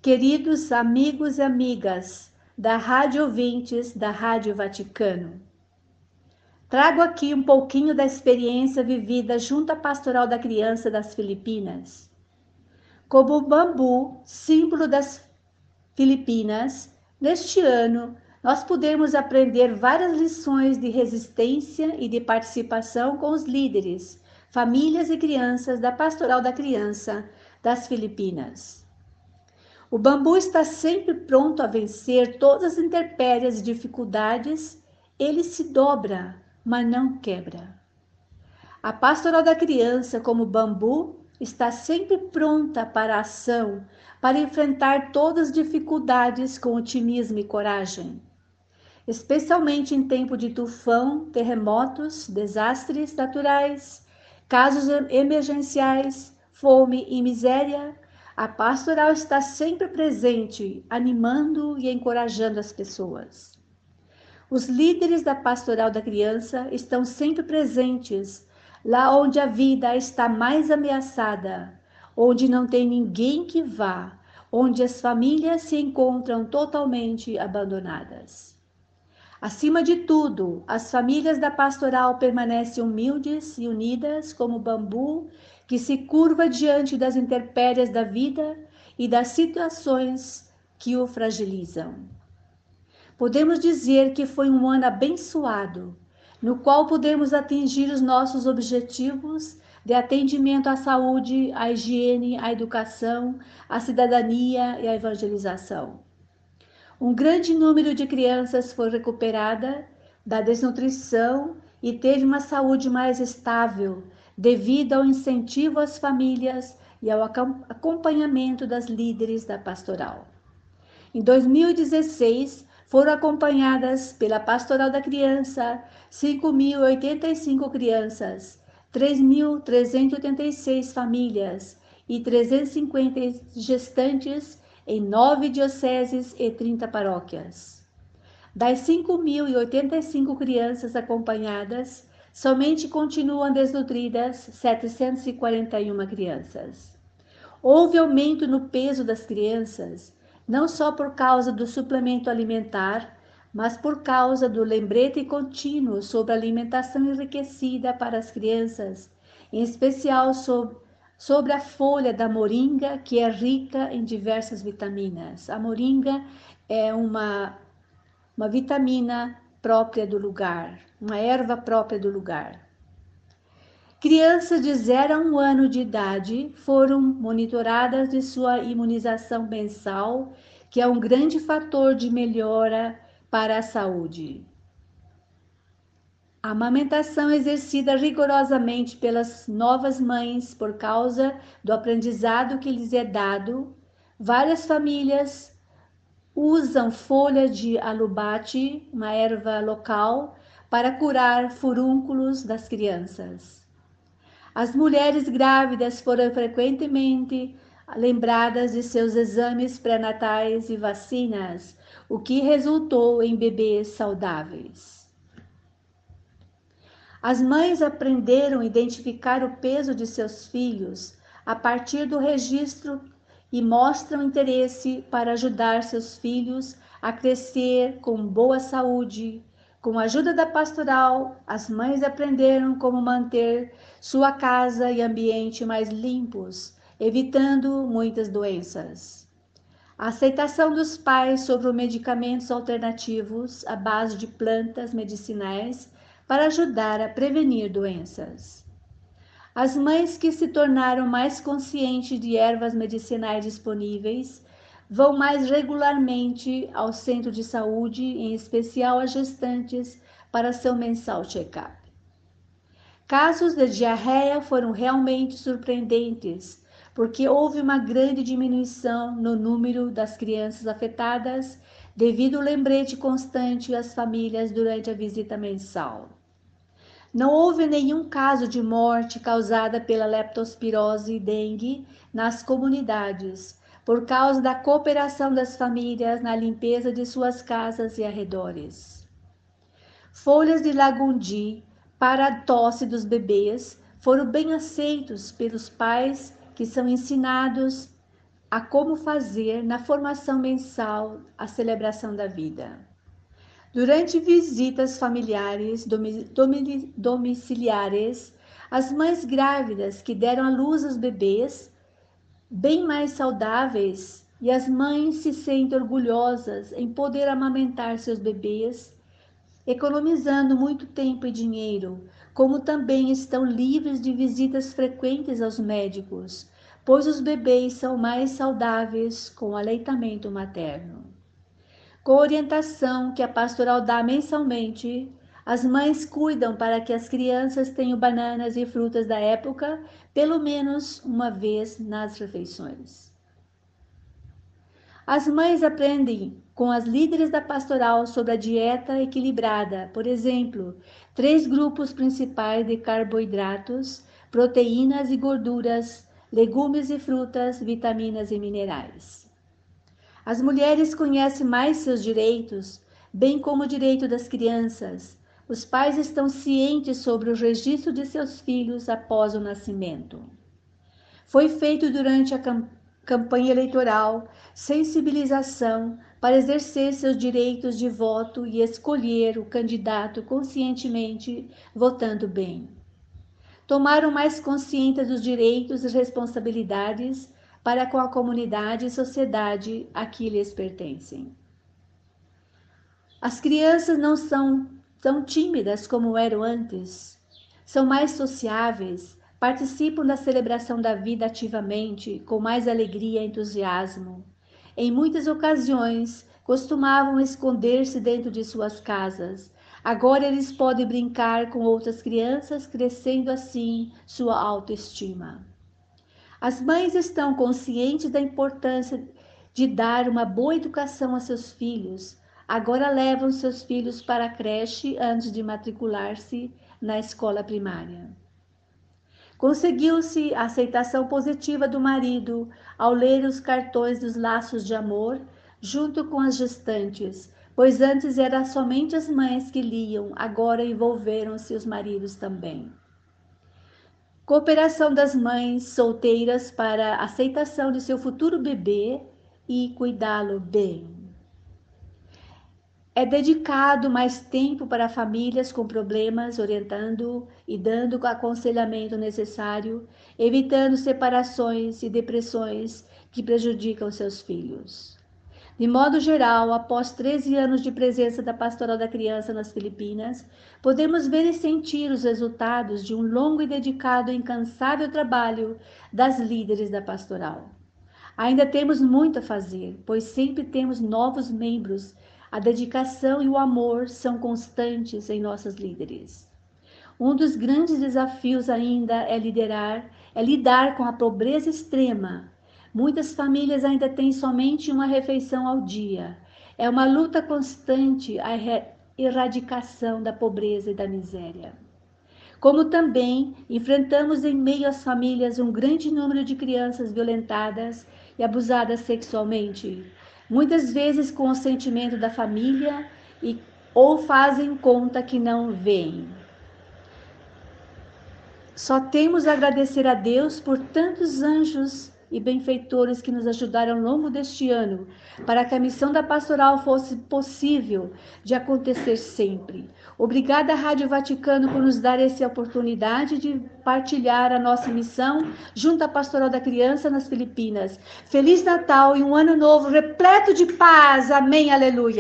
queridos amigos e amigas da Rádio Ouvintes da Rádio Vaticano. Trago aqui um pouquinho da experiência vivida junto à Pastoral da Criança das Filipinas. Como o bambu, símbolo das Filipinas, neste ano nós pudemos aprender várias lições de resistência e de participação com os líderes, famílias e crianças da Pastoral da Criança das Filipinas. O bambu está sempre pronto a vencer todas as intempéries e dificuldades. Ele se dobra, mas não quebra. A Pastoral da Criança, como bambu, está sempre pronta para a ação, para enfrentar todas as dificuldades com otimismo e coragem. Especialmente em tempo de tufão, terremotos, desastres naturais, casos emergenciais, fome e miséria, a pastoral está sempre presente, animando e encorajando as pessoas. Os líderes da Pastoral da Criança estão sempre presentes, lá onde a vida está mais ameaçada, onde não tem ninguém que vá, onde as famílias se encontram totalmente abandonadas. Acima de tudo, as famílias da pastoral permanecem humildes e unidas como bambu que se curva diante das intempéries da vida e das situações que o fragilizam. Podemos dizer que foi um ano abençoado, no qual pudemos atingir os nossos objetivos de atendimento à saúde, à higiene, à educação, à cidadania e à evangelização. Um grande número de crianças foi recuperada da desnutrição e teve uma saúde mais estável, devido ao incentivo às famílias e ao acompanhamento das líderes da pastoral. Em 2016, foram acompanhadas pela Pastoral da Criança 5.085 crianças, 3.386 famílias e 350 gestantes em 9 dioceses e 30 paróquias. Das 5.085 crianças acompanhadas, somente continuam desnutridas 741 crianças. Houve aumento no peso das crianças, não só por causa do suplemento alimentar, mas por causa do lembrete contínuo sobre a alimentação enriquecida para as crianças, em especial sobre a folha da moringa, que é rica em diversas vitaminas. A moringa é uma vitamina própria do lugar, uma erva própria do lugar. Crianças de 0 a 1 ano de idade foram monitoradas de sua imunização mensal, que é um grande fator de melhora para a saúde. A amamentação exercida rigorosamente pelas novas mães por causa do aprendizado que lhes é dado. Várias famílias usam folha de alubate, uma erva local, para curar furúnculos das crianças. As mulheres grávidas foram frequentemente lembradas de seus exames pré-natais e vacinas, o que resultou em bebês saudáveis. As mães aprenderam a identificar o peso de seus filhos a partir do registro e mostram interesse para ajudar seus filhos a crescer com boa saúde. Com a ajuda da pastoral, as mães aprenderam como manter sua casa e ambiente mais limpos, evitando muitas doenças. A aceitação dos pais sobre os medicamentos alternativos à base de plantas medicinais para ajudar a prevenir doenças. As mães que se tornaram mais conscientes de ervas medicinais disponíveis vão mais regularmente ao centro de saúde, em especial as gestantes, para seu mensal check-up. Casos de diarreia foram realmente surpreendentes, porque houve uma grande diminuição no número das crianças afetadas devido ao lembrete constante às famílias durante a visita mensal. Não houve nenhum caso de morte causada pela leptospirose e dengue nas comunidades, por causa da cooperação das famílias na limpeza de suas casas e arredores. Folhas de lagundi para a tosse dos bebês foram bem aceitos pelos pais, que são ensinados a como fazer na formação mensal a celebração da vida. Durante visitas familiares domiciliares, as mães grávidas que deram à luz aos bebês bem mais saudáveis e as mães se sentem orgulhosas em poder amamentar seus bebês, economizando muito tempo e dinheiro, como também estão livres de visitas frequentes aos médicos, pois os bebês são mais saudáveis com o aleitamento materno. Com a orientação que a pastoral dá mensalmente, as mães cuidam para que as crianças tenham bananas e frutas da época, pelo menos uma vez nas refeições. As mães aprendem com as líderes da pastoral sobre a dieta equilibrada, por exemplo, 3 grupos principais de carboidratos, proteínas e gorduras, legumes e frutas, vitaminas e minerais. As mulheres conhecem mais seus direitos, bem como o direito das crianças. Os pais estão cientes sobre o registro de seus filhos após o nascimento. Foi feito durante a campanha eleitoral sensibilização para exercer seus direitos de voto e escolher o candidato conscientemente, votando bem. Tomaram mais consciência dos direitos e responsabilidades para com a comunidade e sociedade a que lhes pertencem. As crianças não são tão tímidas como eram antes. São mais sociáveis, participam da celebração da vida ativamente, com mais alegria e entusiasmo. Em muitas ocasiões, costumavam esconder-se dentro de suas casas. Agora eles podem brincar com outras crianças, crescendo assim sua autoestima. As mães estão conscientes da importância de dar uma boa educação a seus filhos. Agora levam seus filhos para a creche antes de matricular-se na escola primária. Conseguiu-se a aceitação positiva do marido ao ler os cartões dos laços de amor junto com as gestantes, pois antes era somente as mães que liam, agora envolveram-se os maridos também. Cooperação das mães solteiras para a aceitação de seu futuro bebê e cuidá-lo bem. É dedicado mais tempo para famílias com problemas, orientando e dando o aconselhamento necessário, evitando separações e depressões que prejudicam seus filhos. De modo geral, após 13 anos de presença da Pastoral da Criança nas Filipinas, podemos ver e sentir os resultados de um longo e dedicado e incansável trabalho das líderes da pastoral. Ainda temos muito a fazer, pois sempre temos novos membros. A dedicação e o amor são constantes em nossas líderes. Um dos grandes desafios ainda é lidar com a pobreza extrema. Muitas famílias ainda têm somente uma refeição ao dia. É uma luta constante a erradicação da pobreza e da miséria. Como também enfrentamos em meio às famílias um grande número de crianças violentadas e abusadas sexualmente, muitas vezes com o sentimento da família ou fazem conta que não veem. Só temos a agradecer a Deus por tantos anjos e benfeitores que nos ajudaram ao longo deste ano, para que a missão da pastoral fosse possível de acontecer sempre. Obrigada à Rádio Vaticano por nos dar essa oportunidade de partilhar a nossa missão junto à Pastoral da Criança nas Filipinas. Feliz Natal e um ano novo repleto de paz. Amém, aleluia.